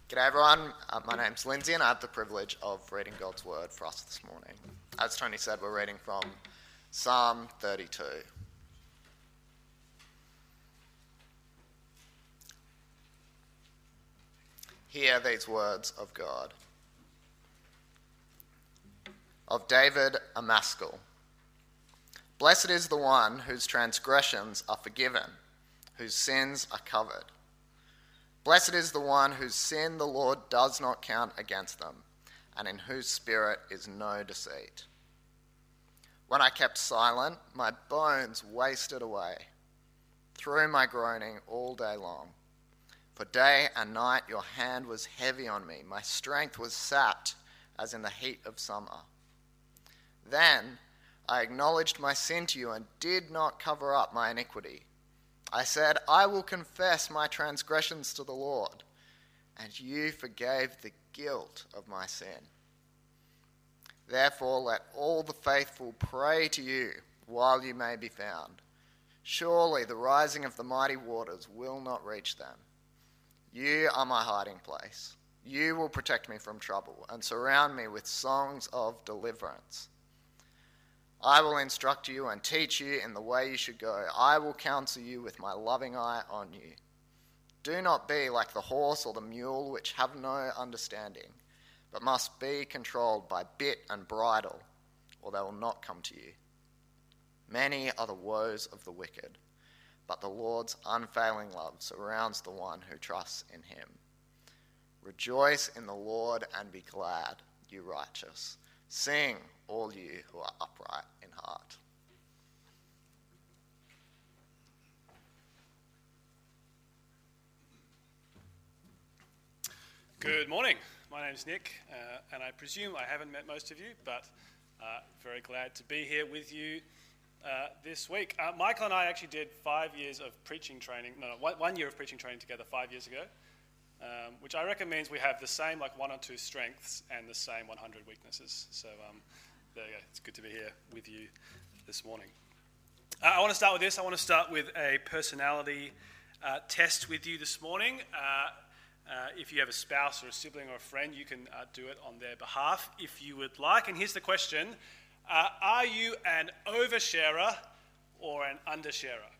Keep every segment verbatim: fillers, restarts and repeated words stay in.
G'day everyone, uh, my name's Lindsay and I have the privilege of reading God's Word for us this morning. As Tony said, we're reading from Psalm thirty-two. Hear these words of God. Of David, a maskil. Blessed is the one whose transgressions are forgiven, whose sins are covered. Blessed is the one whose sin the Lord does not count against them, and in whose spirit is no deceit. When I kept silent, my bones wasted away through my groaning all day long. For day and night your hand was heavy on me. My strength was sapped as in the heat of summer. Then I acknowledged my sin to you and did not cover up my iniquity. I said, I will confess my transgressions to the Lord, and you forgave the guilt of my sin. Therefore, let all the faithful pray to you while you may be found. Surely the rising of the mighty waters will not reach them. You are my hiding place. You will protect me from trouble and surround me with songs of deliverance. I will instruct you and teach you in the way you should go. I will counsel you with my loving eye on you. Do not be like the horse or the mule, which have no understanding, but must be controlled by bit and bridle, or they will not come to you. Many are the woes of the wicked, but the Lord's unfailing love surrounds the one who trusts in him. Rejoice in the Lord and be glad, you righteous. Sing, all you who are upright in heart. Good morning. My name's Nick, uh, and I presume I haven't met most of you, but uh, very glad to be here with you uh, this week. Uh, Michael and I actually did five years of preaching training, no, no one, one year of preaching training together five years ago, um, which I reckon means we have the same like one or two strengths and the same one hundred weaknesses. So um, there you go. It's good to be here with you this morning. Uh, I want to start with this. I want to start with a personality uh, test with you this morning. Uh, Uh, if you have a spouse or a sibling or a friend, you can uh, do it on their behalf if you would like. And here's the question. Uh, are you an oversharer or an undersharer?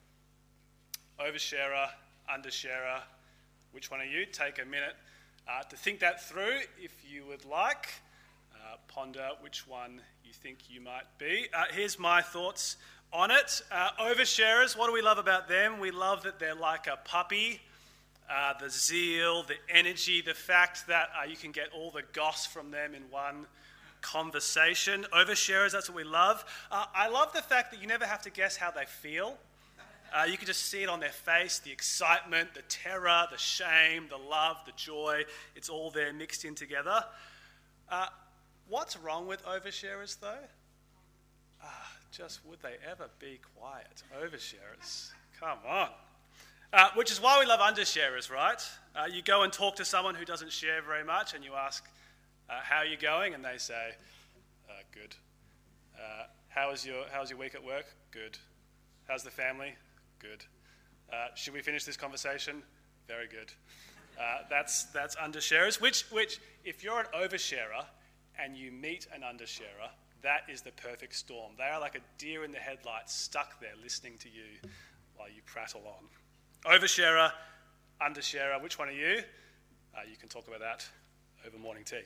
Oversharer, undersharer, which one are you? Take a minute uh, to think that through if you would like. Uh, ponder which one you think you might be. Uh, here's my thoughts on it. Uh, oversharers, what do we love about them? We love that they're like a puppy. Uh, the zeal, the energy, the fact that uh, you can get all the goss from them in one conversation. Oversharers, that's what we love. Uh, I love the fact that you never have to guess how they feel. Uh, you can just see it on their face, the excitement, the terror, the shame, the love, the joy. It's all there mixed in together. Uh, what's wrong with oversharers, though? Uh, just would they ever be quiet? Oversharers, come on. Uh, which is why we love undersharers, right? Uh, you go and talk to someone who doesn't share very much and you ask, uh, how are you going? And they say, uh, good. Uh, how was your, how was your week at work? Good. How's the family? Good. Uh, should we finish this conversation? Very good. Uh, that's that's undersharers, which, which if you're an oversharer and you meet an undersharer, that is the perfect storm. They are like a deer in the headlights stuck there listening to you while you prattle on. Oversharer, undersharer, which one are you? Uh, you can talk about that over morning tea.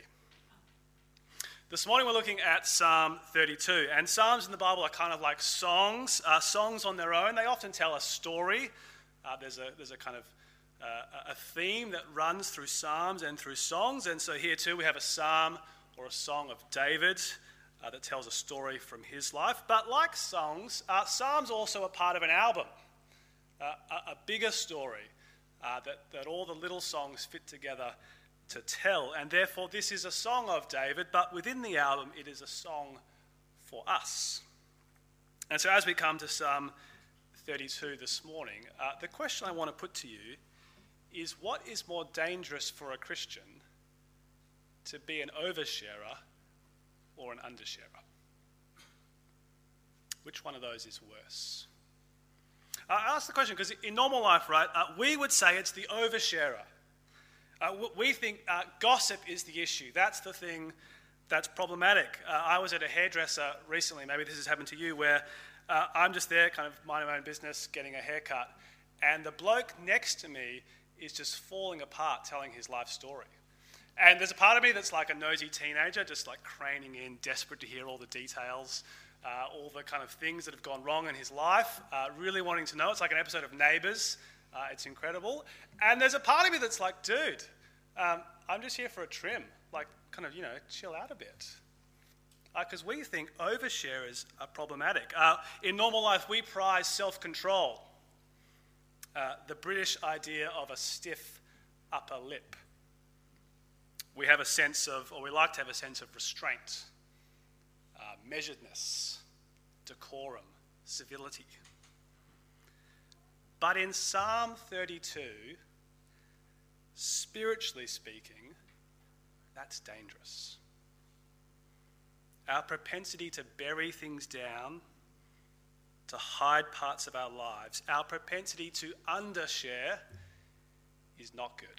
This morning we're looking at Psalm thirty-two, and Psalms in the Bible are kind of like songs, uh, songs on their own. They often tell a story. Uh, there's a there's a kind of uh, a theme that runs through Psalms and through songs, and so here too we have a psalm or a song of David uh, that tells a story from his life. But like songs, uh, Psalms also are part of an album. Uh, a, a bigger story uh, that, that all the little songs fit together to tell. And therefore, this is a song of David, but within the album, it is a song for us. And so as we come to Psalm thirty-two this morning, uh, the question I want to put to you is, what is more dangerous for a Christian, to be an oversharer or an undersharer? Which one of those is worse? I ask the question because in normal life, right, uh, we would say it's the oversharer. Uh, we think uh, gossip is the issue. That's the thing that's problematic. Uh, I was at a hairdresser recently, maybe this has happened to you, where uh, I'm just there kind of minding my own business, getting a haircut, and the bloke next to me is just falling apart telling his life story. And there's a part of me that's like a nosy teenager, just like craning in, desperate to hear all the details, uh, all the kind of things that have gone wrong in his life, uh, really wanting to know. It's like an episode of Neighbours. Uh, it's incredible. And there's a part of me that's like, dude, um, I'm just here for a trim. Like, kind of, you know, chill out a bit. Because uh, we think oversharers are problematic. Uh, in normal life, we prize self-control. Uh, the British idea of a stiff upper lip. We have a sense of, or we like to have a sense of restraint, uh, measuredness, decorum, civility. But in Psalm thirty-two, spiritually speaking, that's dangerous. Our propensity to bury things down, to hide parts of our lives, our propensity to undershare is not good.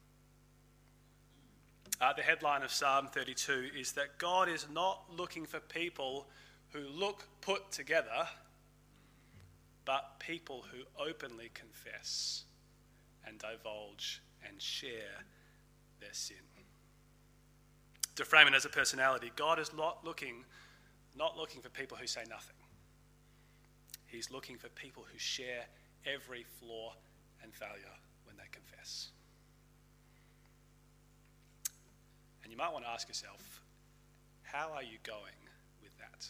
Uh, the headline of Psalm thirty-two is that God is not looking for people who look put together, but people who openly confess and divulge and share their sin. To frame it as a personality, God is not looking, not looking for people who say nothing. He's looking for people who share every flaw and failure when they confess. And you might want to ask yourself, how are you going with that?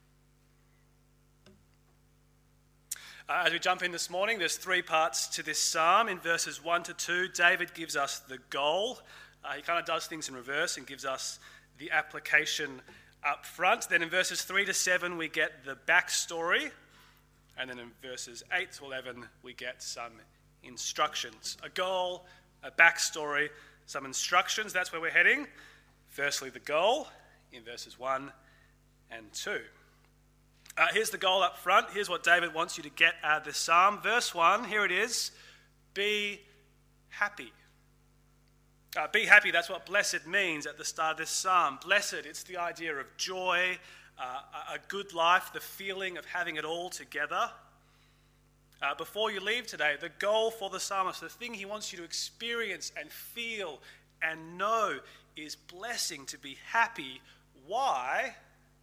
Uh, as we jump in this morning, there's three parts to this psalm. In verses one to two, David gives us the goal. Uh, he kind of does things in reverse and gives us the application up front. Then in verses three to seven, we get the backstory. And then in verses eight to eleven, we get some instructions. A goal, a backstory, some instructions. That's where we're heading. Firstly, the goal in verses one and two. Uh, here's the goal up front. Here's what David wants you to get out of this psalm. Verse one, here it is. Be happy. Uh, be happy, that's what blessed means at the start of this psalm. Blessed, it's the idea of joy, uh, a good life, the feeling of having it all together. Uh, before you leave today, the goal for the psalmist, the thing he wants you to experience and feel and know is blessing, to be happy. Why?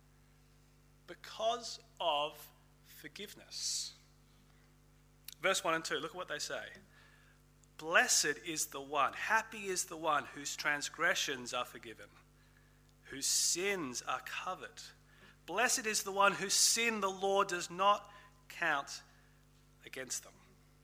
Because of forgiveness. Verse one and two, look at what they say. Blessed is the one, happy is the one whose transgressions are forgiven, whose sins are covered. Blessed is the one whose sin the Lord does not count against them.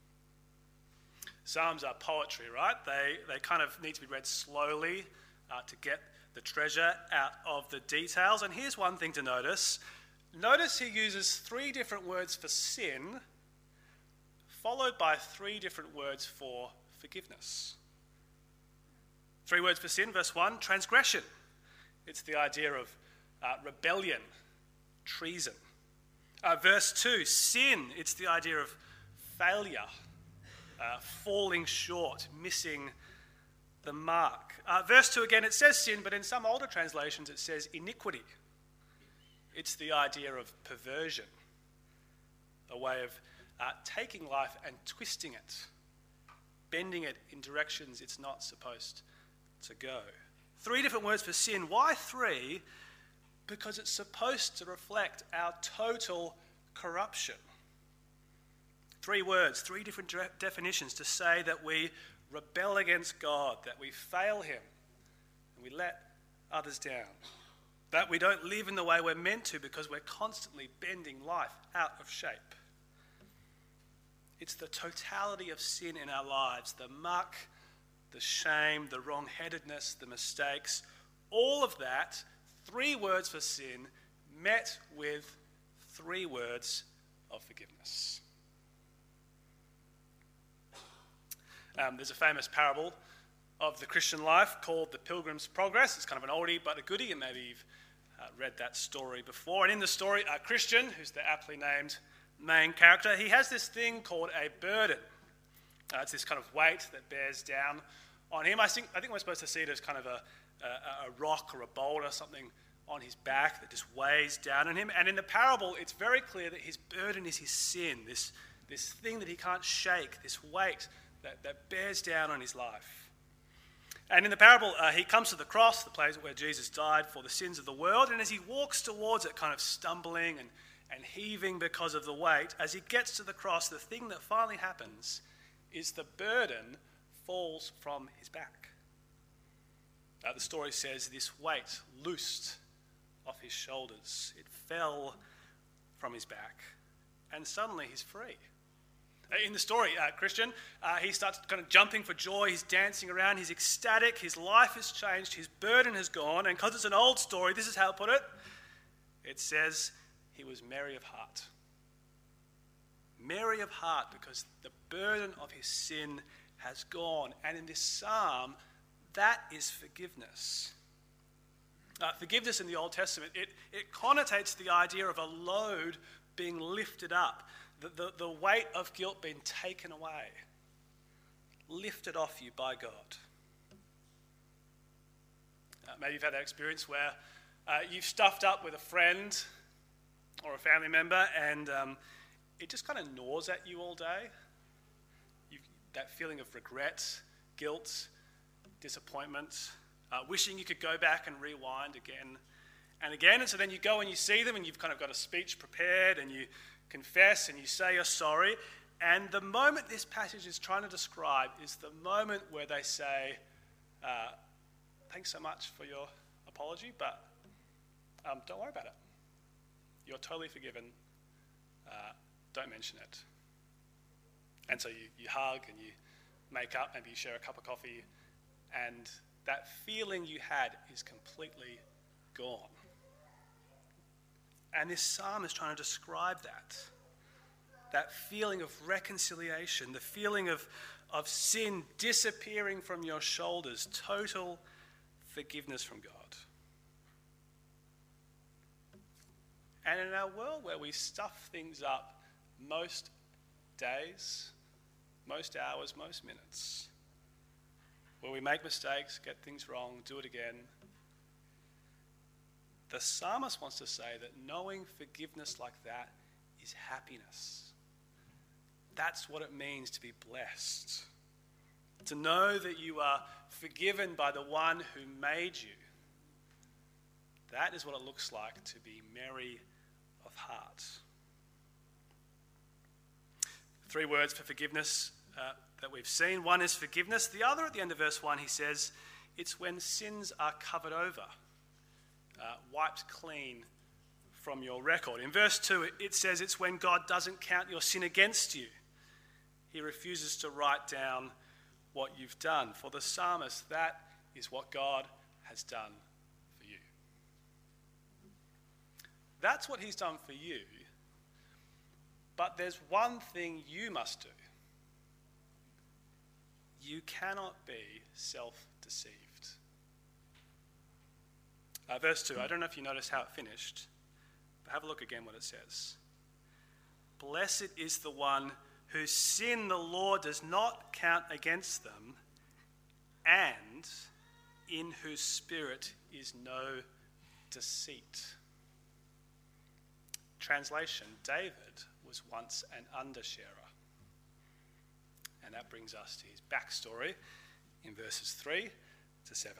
Psalms are poetry, right? They, they kind of need to be read slowly uh, to get the treasure out of the details. And here's one thing to notice. Notice he uses three different words for sin, followed by three different words for forgiveness. Three words for sin. Verse one, transgression. It's the idea of uh, rebellion, treason. Uh, verse two, sin. It's the idea of failure, uh, falling short, missing the mark. Uh, verse two again, it says sin, but in some older translations it says iniquity. It's the idea of perversion, a way of uh, taking life and twisting it, bending it in directions it's not supposed to go. Three different words for sin. Why three? Because it's supposed to reflect our total corruption. Three words, three different de- definitions to say that we rebel against God, that we fail him, and we let others down. That we don't live in the way we're meant to because we're constantly bending life out of shape. It's the totality of sin in our lives, the muck, the shame, the wrong-headedness, the mistakes, all of that, three words for sin, met with three words of forgiveness. Um, there's a famous parable of the Christian life called The Pilgrim's Progress. It's kind of an oldie but a goodie, and maybe you've uh, read that story before. And in the story, a Christian, who's the aptly named main character, he has this thing called a burden. Uh, it's this kind of weight that bears down on him. I think, I think we're supposed to see it as kind of a, a, a rock or a boulder, something on his back that just weighs down on him. And in the parable, it's very clear that his burden is his sin, this, this thing that he can't shake, this weight that, that bears down on his life. And in the parable, uh, he comes to the cross, the place where Jesus died for the sins of the world, and as he walks towards it, kind of stumbling and, and heaving because of the weight, as he gets to the cross, the thing that finally happens is the burden falls from his back. Uh, the story says this weight loosed off his shoulders. It fell from his back, and suddenly he's free. In the story, uh, Christian, uh, he starts kind of jumping for joy. He's dancing around. He's ecstatic. His life has changed. His burden has gone. And because it's an old story, this is how it put it. It says he was merry of heart. Merry of heart because the burden of his sin has gone. And in this psalm, that is forgiveness. Uh, forgiveness in the Old Testament, it, it connotates the idea of a load being lifted up. The, the, the weight of guilt being taken away, lifted off you by God. Uh, maybe you've had that experience where uh, you've stuffed up with a friend or a family member and um, it just kind of gnaws at you all day. You've, that feeling of regret, guilt, disappointment, uh, wishing you could go back and rewind again and again. And so then you go and you see them and you've kind of got a speech prepared and you confess and you say you're sorry, and the moment this passage is trying to describe is the moment where they say, uh, thanks so much for your apology, but um, don't worry about it. You're totally forgiven. Uh, don't mention it. And so you, you hug and you make up, maybe you share a cup of coffee, and that feeling you had is completely gone. And this psalm is trying to describe that. That feeling of reconciliation, the feeling of, of sin disappearing from your shoulders, total forgiveness from God. And in our world where we stuff things up most days, most hours, most minutes, where we make mistakes, get things wrong, do it again, the psalmist wants to say that knowing forgiveness like that is happiness. That's what it means to be blessed. To know that you are forgiven by the one who made you. That is what it looks like to be merry of heart. Three words for forgiveness uh, that we've seen. One is forgiveness. The other, at the end of verse one, he says, it's when sins are covered over. Uh, wiped clean from your record. In verse two, it, it says it's when God doesn't count your sin against you. He refuses to write down what you've done. For the psalmist, that is what God has done for you. That's what he's done for you. But there's one thing you must do. You cannot be self-deceived. Uh, verse two, I don't know if you noticed how it finished, but have a look again what it says. Blessed is the one whose sin the Lord does not count against them, and in whose spirit is no deceit. Translation, David was once an undersharer. And that brings us to his backstory in verses three to seven.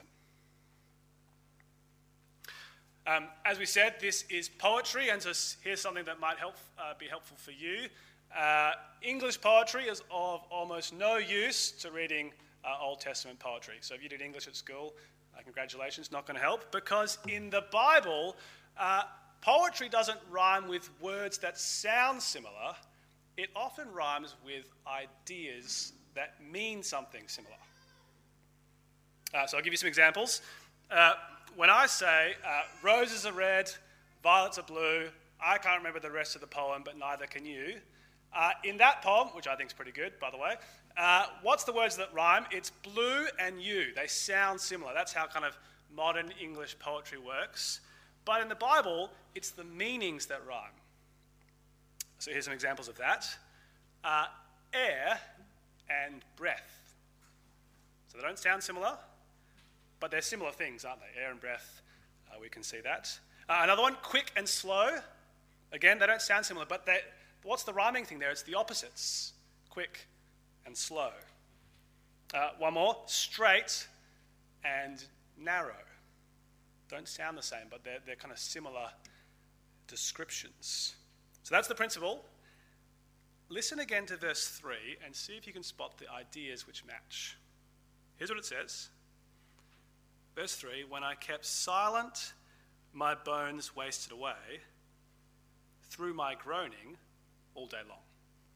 Um, as we said, this is poetry, and so here's something that might help uh, be helpful for you. Uh, English poetry is of almost no use to reading uh, Old Testament poetry. So if you did English at school, uh, congratulations, not going to help, because in the Bible, uh, poetry doesn't rhyme with words that sound similar. It often rhymes with ideas that mean something similar. Uh, so I'll give you some examples. Uh, When I say uh, roses are red, violets are blue, I can't remember the rest of the poem, but neither can you. Uh, in that poem, which I think is pretty good, by the way, uh, what's the words that rhyme? It's blue and you. They sound similar. That's how kind of modern English poetry works. But in the Bible, it's the meanings that rhyme. So here's some examples of that. Uh, air and breath. So they don't sound similar, but they're similar things, aren't they? Air and breath, uh, we can see that. Uh, another one, quick and slow. Again, they don't sound similar, but what's the rhyming thing there? It's the opposites, quick and slow. Uh, one more, straight and narrow. Don't sound the same, but they're, they're kind of similar descriptions. So that's the principle. Listen again to verse three and see if you can spot the ideas which match. Here's what it says. Verse three, when I kept silent, my bones wasted away through my groaning all day long.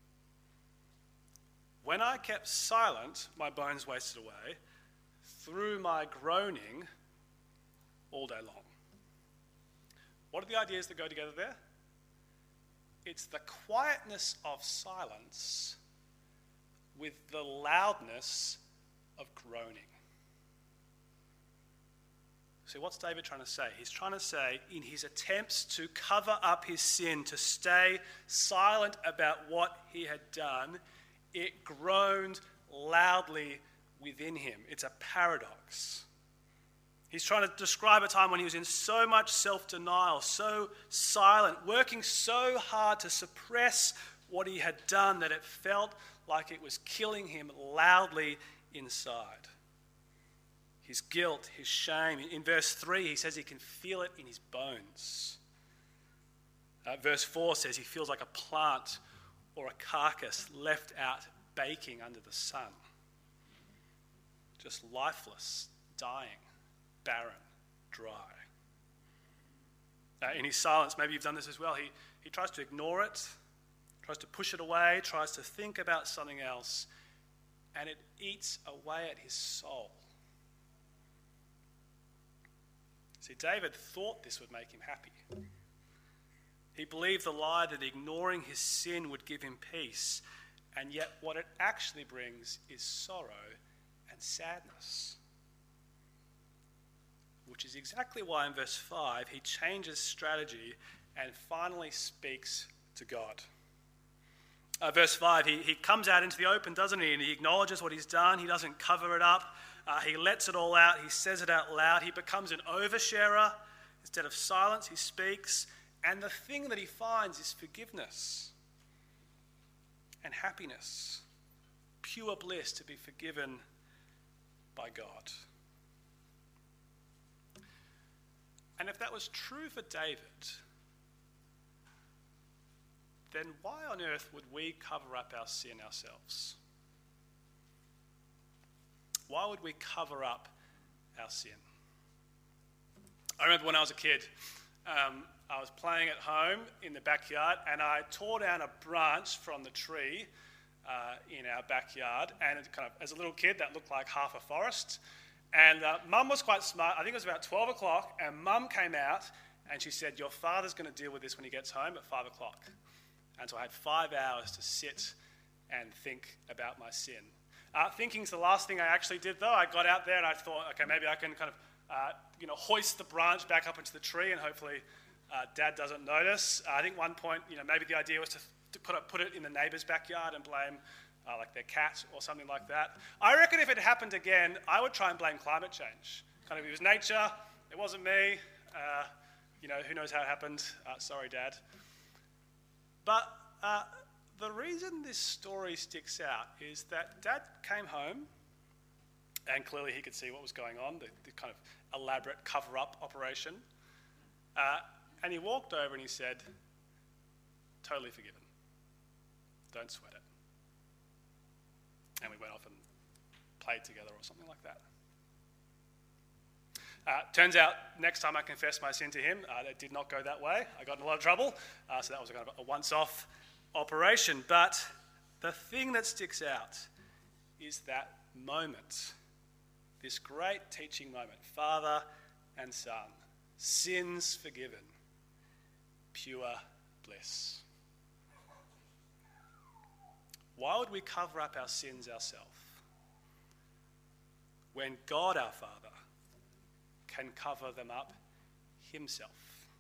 When I kept silent, my bones wasted away through my groaning all day long. What are the ideas that go together there? It's the quietness of silence with the loudness of groaning. So what's David trying to say? He's trying to say, in his attempts to cover up his sin, to stay silent about what he had done, it groaned loudly within him. It's a paradox. He's trying to describe a time when he was in so much self-denial, so silent, working so hard to suppress what he had done that it felt like it was killing him loudly inside. His guilt, his shame. In verse three, he says he can feel it in his bones. Uh, verse four says he feels like a plant or a carcass left out baking under the sun. Just lifeless, dying, barren, dry. Uh, in his silence, maybe you've done this as well, he, he tries to ignore it, tries to push it away, tries to think about something else, and it eats away at his soul. See, David thought this would make him happy. He believed the lie that ignoring his sin would give him peace, and yet what it actually brings is sorrow and sadness. Which is exactly why in verse five he changes strategy and finally speaks to God. Uh, verse five, he, he comes out into the open, doesn't he? And he acknowledges what he's done. He doesn't cover it up. Uh, he lets it all out. He says it out loud. He becomes an oversharer. Instead of silence, he speaks. And the thing that he finds is forgiveness and happiness, pure bliss to be forgiven by God. And if that was true for David, then why on earth would we cover up our sin ourselves? Why would we cover up our sin? I remember when I was a kid, um, I was playing at home in the backyard and I tore down a branch from the tree uh, in our backyard, and it kind of, as a little kid, that looked like half a forest. And uh, Mum was quite smart. I think it was about twelve o'clock, and Mum came out and she said, your father's going to deal with this when he gets home at five o'clock. And so I had five hours to sit and think about my sin. Uh, thinking's the last thing I actually did, though. I got out there and I thought, okay, maybe I can kind of, uh, you know, hoist the branch back up into the tree, and hopefully uh, Dad doesn't notice. Uh, I think one point, you know, maybe the idea was to, to put, it, put it in the neighbour's backyard and blame, uh, like, their cat or something like that. I reckon if it happened again, I would try and blame climate change. Kind of, it was nature, it wasn't me. Uh, you know, who knows how it happened? Uh, sorry, Dad. But uh, the reason this story sticks out is that Dad came home, and clearly he could see what was going on, the, the kind of elaborate cover-up operation. Uh, and he walked over and he said, totally forgiven. Don't sweat it. And we went off and played together or something like that. Uh, turns out, next time I confessed my sin to him, uh, it did not go that way. I got in a lot of trouble, uh, so that was a kind of a once-off operation. But the thing that sticks out is that moment, this great teaching moment, father and son, sins forgiven, pure bliss. Why would we cover up our sins ourselves when God our Father can cover them up himself?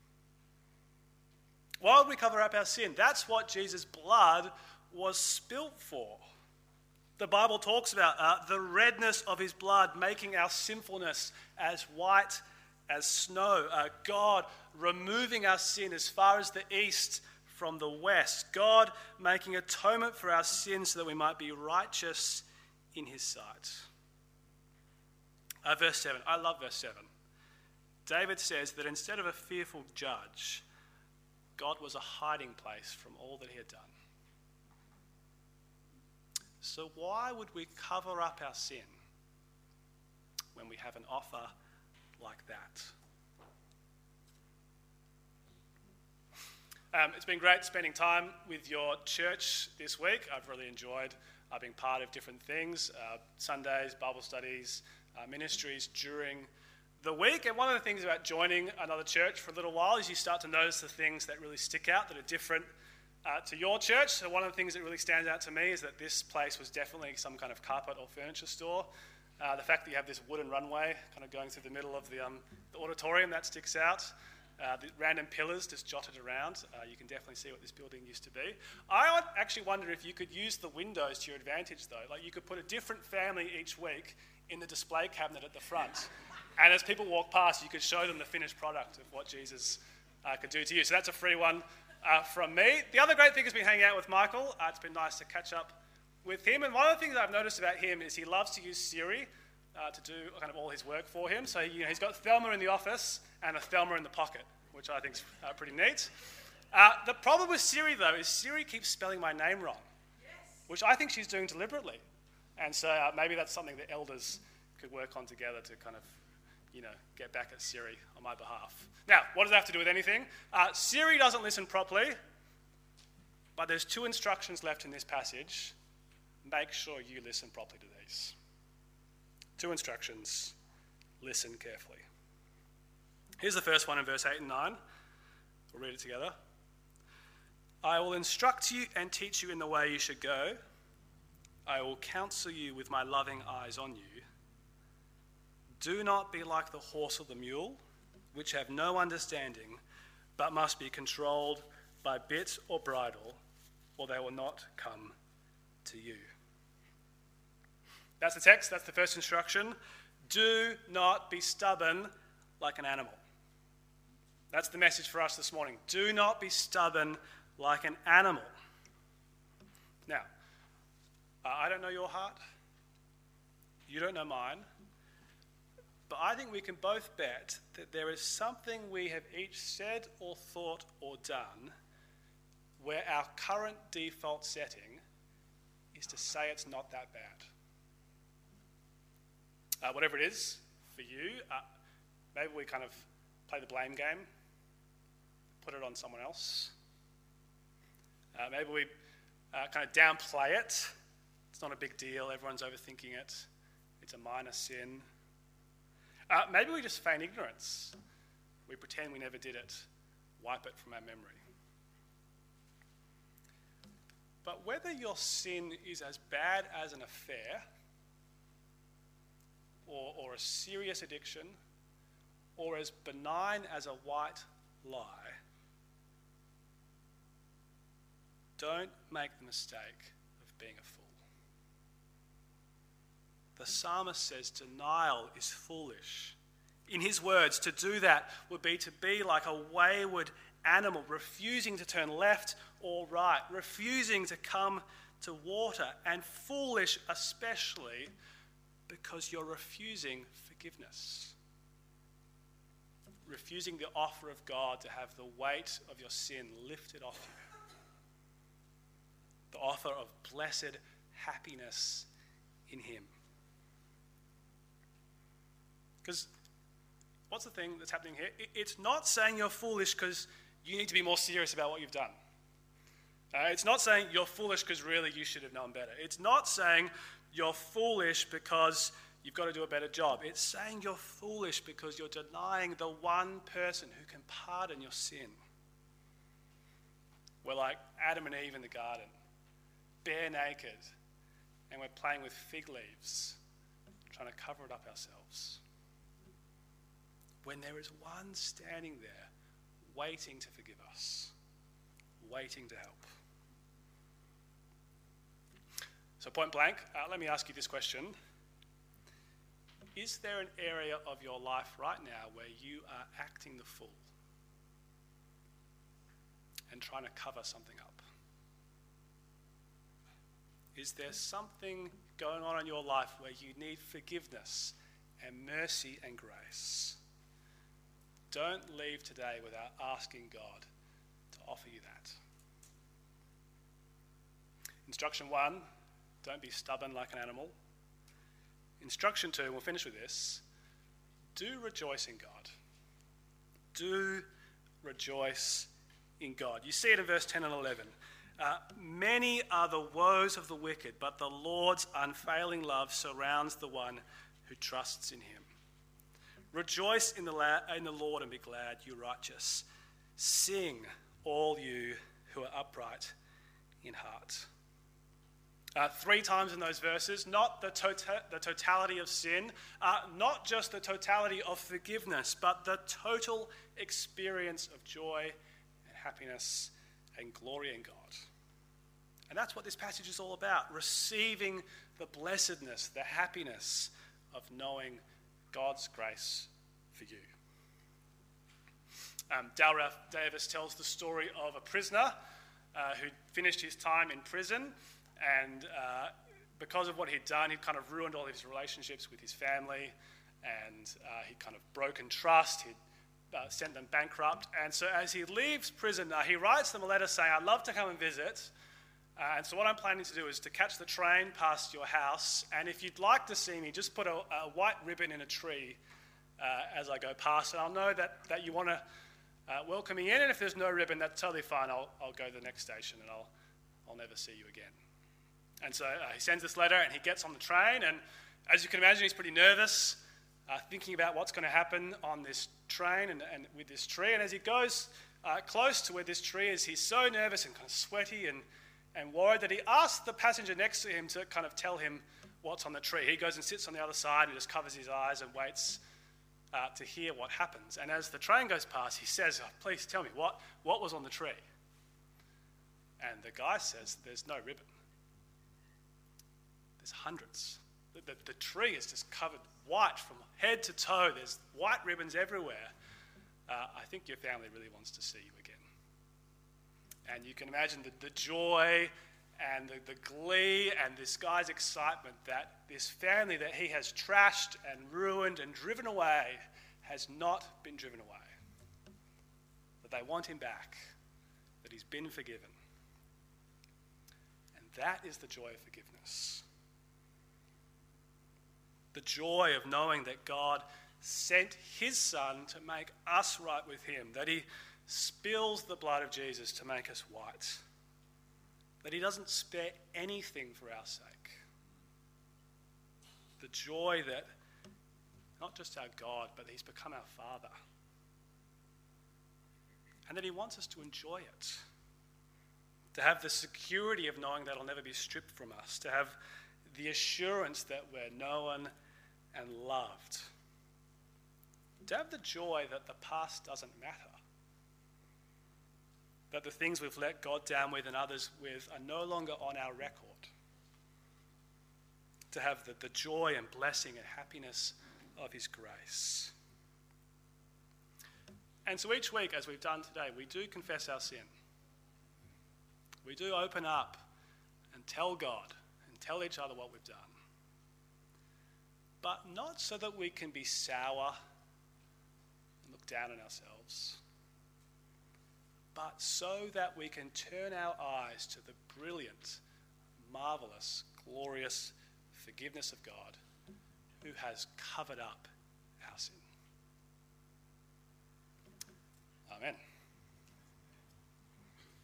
Why would we cover up our sin? That's what Jesus' blood was spilt for. The Bible talks about uh, the redness of his blood, making our sinfulness as white as snow. Uh, God removing our sin as far as the east from the west. God making atonement for our sins so that we might be righteous in his sight. Uh, verse seven. I love verse seven. David says that instead of a fearful judge, God was a hiding place from all that he had done. So why would we cover up our sin when we have an offer like that? Um, it's been great spending time with your church this week. I've really enjoyed uh, being part of different things, uh, Sundays, Bible studies, uh, ministries during the week. And one of the things about joining another church for a little while is you start to notice the things that really stick out, that are different Uh, to your church. So one of the things that really stands out to me is that this place was definitely some kind of carpet or furniture store. Uh, the fact that you have this wooden runway kind of going through the middle of the, um, the auditorium, that sticks out. Uh, the random pillars just jotted around. Uh, you can definitely see what this building used to be. I would actually wonder if you could use the windows to your advantage, though. Like, you could put a different family each week in the display cabinet at the front. And as people walk past, you could show them the finished product of what Jesus uh, could do to you. So that's a free one Uh, from me. The other great thing has been hanging out with Michael. Uh, it's been nice to catch up with him. And one of the things I've noticed about him is he loves to use Siri uh, to do kind of all his work for him. So you know, he's got Thelma in the office and a Thelma in the pocket, which I think is uh, pretty neat. Uh, the problem with Siri, though, is Siri keeps spelling my name wrong, yes. Which I think she's doing deliberately. And so uh, maybe that's something that elders could work on together to kind of, you know, get back at Siri on my behalf. Now, what does that have to do with anything? Uh, Siri doesn't listen properly, but there's two instructions left in this passage. Make sure you listen properly to these. Two instructions. Listen carefully. Here's the first one in verse eight and nine. We'll read it together. I will instruct you and teach you in the way you should go. I will counsel you with my loving eyes on you. Do not be like the horse or the mule, which have no understanding, but must be controlled by bit or bridle, or they will not come to you. That's the text. That's the first instruction. Do not be stubborn like an animal. That's the message for us this morning. Do not be stubborn like an animal. Now, I don't know your heart. You don't know mine. But I think we can both bet that there is something we have each said or thought or done where our current default setting is to say it's not that bad. Uh, whatever it is for you, uh, maybe we kind of play the blame game, put it on someone else. Uh, maybe we uh, kind of downplay it. It's not a big deal, everyone's overthinking it. It's a minor sin. Uh, maybe we just feign ignorance. We pretend we never did it, wipe it from our memory. But whether your sin is as bad as an affair, or, or a serious addiction, or as benign as a white lie, don't make the mistake of being a fool. The psalmist says denial is foolish. In his words, to do that would be to be like a wayward animal, refusing to turn left or right, refusing to come to water, and foolish especially because you're refusing forgiveness. Refusing the offer of God to have the weight of your sin lifted off you. The offer of blessed happiness in him. Because what's the thing that's happening here? It's not saying you're foolish because you need to be more serious about what you've done. Uh, it's not saying you're foolish because really you should have known better. It's not saying you're foolish because you've got to do a better job. It's saying you're foolish because you're denying the one person who can pardon your sin. We're like Adam and Eve in the garden, bare naked, and we're playing with fig leaves, trying to cover it up ourselves. When there is one standing there, waiting to forgive us, waiting to help. So point blank, uh, let me ask you this question. Is there an area of your life right now where you are acting the fool and trying to cover something up? Is there something going on in your life where you need forgiveness and mercy and grace? Don't leave today without asking God to offer you that. Instruction one, don't be stubborn like an animal. Instruction two, and we'll finish with this, do rejoice in God. Do rejoice in God. You see it in verse ten and eleven. Uh, Many are the woes of the wicked, but the Lord's unfailing love surrounds the one who trusts in him. Rejoice in the, la- in the Lord and be glad, you righteous. Sing, all you who are upright in heart. Uh, three times in those verses, not the, tota- the totality of sin, uh, not just the totality of forgiveness, but the total experience of joy and happiness and glory in God. And that's what this passage is all about, receiving the blessedness, the happiness of knowing God's grace for you. Um, Dale Ralph Davis tells the story of a prisoner uh, who finished his time in prison, and uh, because of what he'd done, he'd kind of ruined all his relationships with his family, and uh, he'd kind of broken trust, he'd uh, sent them bankrupt. And so as he leaves prison, uh, he writes them a letter saying, I'd love to come and visit. Uh, and so what I'm planning to do is to catch the train past your house, and if you'd like to see me, just put a, a white ribbon in a tree uh, as I go past, and I'll know that, that you want to uh, welcome me in, and if there's no ribbon, that's totally fine. I'll, I'll go to the next station, and I'll, I'll never see you again. And so uh, he sends this letter, and he gets on the train, and as you can imagine, he's pretty nervous, uh, thinking about what's going to happen on this train and, and with this tree. And as he goes uh, close to where this tree is, he's so nervous and kind of sweaty and, and worried that he asks the passenger next to him to kind of tell him what's on the tree. He goes and sits on the other side and just covers his eyes and waits uh, to hear what happens. And as the train goes past, he says, oh, please tell me, what, what was on the tree? And the guy says, there's no ribbon. There's hundreds. The, the, the tree is just covered white from head to toe. There's white ribbons everywhere. Uh, I think your family really wants to see you again. And you can imagine the, the joy and the, the glee and this guy's excitement that this family that he has trashed and ruined and driven away has not been driven away. That they want him back. That he's been forgiven. And that is the joy of forgiveness. The joy of knowing that God sent his Son to make us right with him, that he spills the blood of Jesus to make us white, that he doesn't spare anything for our sake. The joy that not just our God, but he's become our Father, and that he wants us to enjoy it, to have the security of knowing that it'll never be stripped from us, to have the assurance that we're known and loved, to have the joy that the past doesn't matter, that the things we've let God down with and others with are no longer on our record, to have the, the joy and blessing and happiness of his grace. And so each week, as we've done today, we do confess our sin. We do open up and tell God and tell each other what we've done. But not so that we can be sour and look down on ourselves, but so that we can turn our eyes to the brilliant, marvelous, glorious forgiveness of God who has covered up our sin. Amen.